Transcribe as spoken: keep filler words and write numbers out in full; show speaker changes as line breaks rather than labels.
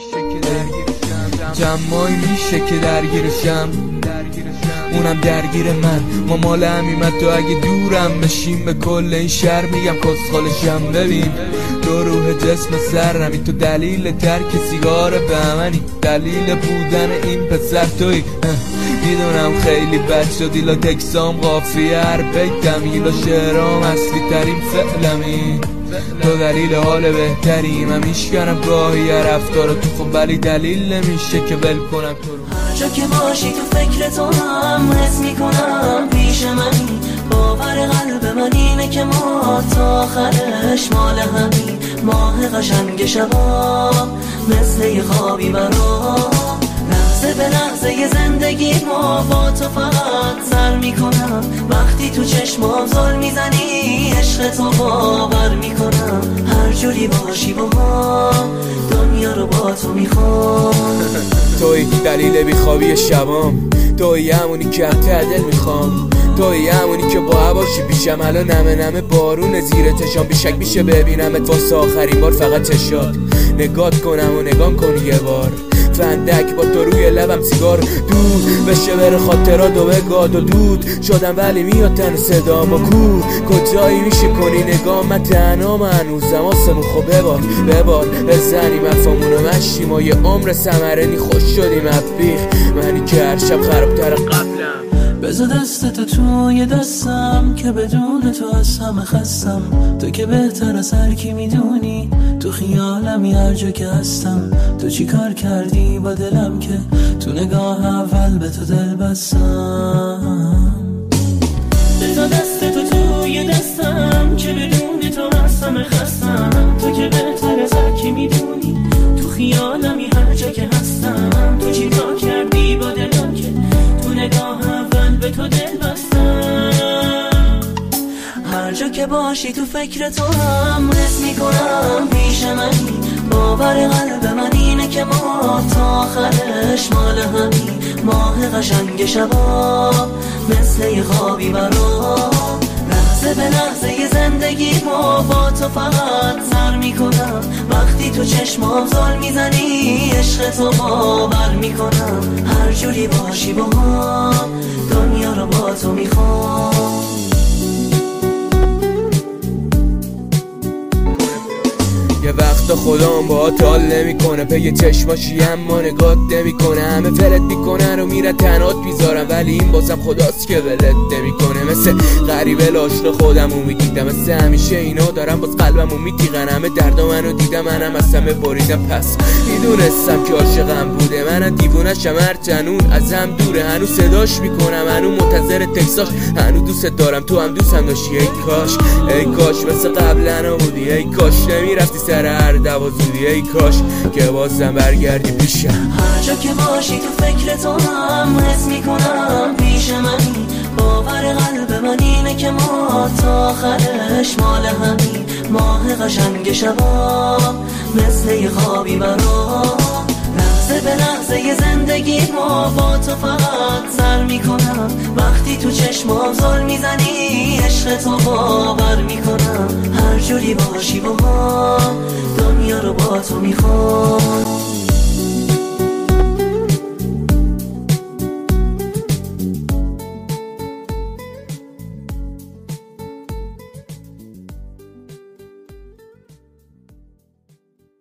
جمعی میشه که درگیرشم، اونم درگیر من. ما مال همیمت تو اگه دورم بشیم به کل این شهر میگم کسخالشم. ببین تو روح جسم سرمی، تو دلیل ترک سیگار بهمنی، دلیل بودن این پسر توی. میدونم خیلی بد شدی لا تکسام قافیه هر بیتم ایلا شعرام اصلی ترین فعلمی. تو دلیل حال بهتری من میشکنم گاهی رفتار تو خب ولی دلیل نمیشه که ول کنم تو رو.
هر جا که باشی تو فکر تو هم حس میکنم پیش منی. باور قلب من اینه که ما تا آخرش مال همین. ماه قشنگ شبا مثل یه خوابی برام، لحظه به لحظه زندگی ما با تو فقط سر میکنم. وقتی تو چشمام زل میزنی عشق تو باور میکنم. هر جوری باشی با ما دنیا رو با تو میخوام.
توی دلیل بیخوابی شبام، توی همونی که دل میخوام، توی همونی که با هواشی پیشم الان نمه نمه بارون زیر تشام. بیشک میشه ببینمت واسه آخرین بار فقط چشات نگات کنم و نگام کن یه بار. فندک با تو روی لبم سیگار دود بشه بره خاطرات و بگاد و دود شدم ولی میاد تن صدام و کو کجایی میشه کنی نگاه من تنها من هنوزم آسمون خب ببار ببار بزنی مفهمونو مشی ما یه عمر سمرنی خوش شدیم ابیخ منی که هر شب خرابتر قبلم.
بذار دستتو توی دستم که بدون تو از همه خستم. تو که بهتر از هر کی میدونی تو خیالمی هر جا که هستم. تو چی کار کردی با دلم که تو نگاه اول به تو دل بستم. بذار دستتو توی دستم که بدون تو از همه خستم. تو که بهتر از هر کی میدونی تو خیالمی هر جا که هستم. تو چی کار کردی با دلم که تو نگاه به تو دل بستم. هر جا که باشی تو فکر تو هم حس میکنم پیش منی. باور قلب من اینه که ما تا آخرش مال همین. ماه قشنگ شبا مثل یه خوابی برام، لحظه به لحظه زندگی ما با تو فقط سر میکنم. وقتی تو چشمام زل میزنی عشق تو باور میکنم. هر جوری باشی با ما دنیا رو با تو میخوام.
یه وقت خودم با حال نمیکنه پی چشماشی اما نگات نمیکنه. همه فلت میکنن و میره تنات میذارم ولی این بازم خداست که ولت نمیکنه. مثل غریبه لاشت خودمو میدیدم مثل همیشه اینا دارم باز قلبمو میتیغن. همه دردا منو دیدم منم از همه بریدم پس میدونستم که عاشقم بوده. منم دیوونشم هر جنون ازم دوره هنوز صداش میکنم هنوز منتظر تکساش. هنوز دوست دارم تو هم دوستم داشتی ای کاش ای کاش مثل قبلا نبودی ای کاش نمیرفتی سر هر دوا زودی ای کاش که بازم برگردی پیشم.
هر جا که باشی تو فکر تو هم حس میکنم پیش منی. باور قلب من اینه که ما تا آخرش مال همین. ماه قشنگ شبا مثل یه خوابی برام، لحظه به لحظه زندگی ما با تو فقط سر میکنم. وقتی تو چشمام زل میزنی عشق تو باور میکنم. هر جوری باشی با ما دنیا رو با تو میخوام.